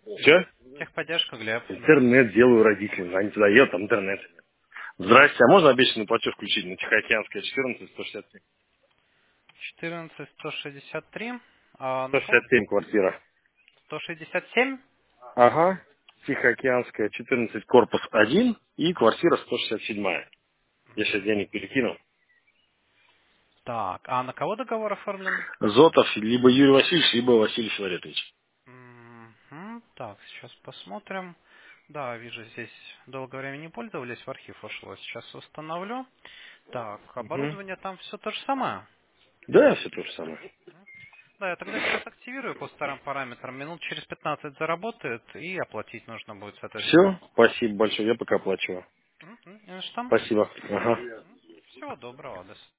Че? Техподдержка, Глеб. Интернет делаю родителям. Они туда едут, там интернет. Здрасте, а можно обещанный платеж включить на Тихоокеанская 14 167? 14163. А на кого? 167 квартира. 167? Ага. Тихоокеанская 14 корпус 1 и квартира 167. Я сейчас денег перекину. Так, а на кого договор оформлен? Зотов, либо Юрий Васильевич, либо Василий Филаретович. Так, сейчас посмотрим. Да, вижу, здесь долгое время не пользовались, в архив ушло. Сейчас установлю. Так, Угу. оборудование там все то же самое. Да, все то же самое. Да, я тогда сейчас активирую по старым параметрам. Минут через 15 заработает и оплатить нужно будет, соответственно. Все, спасибо большое, я пока оплачиваю. Не на что. Спасибо. Ага. Всего доброго, до свидания.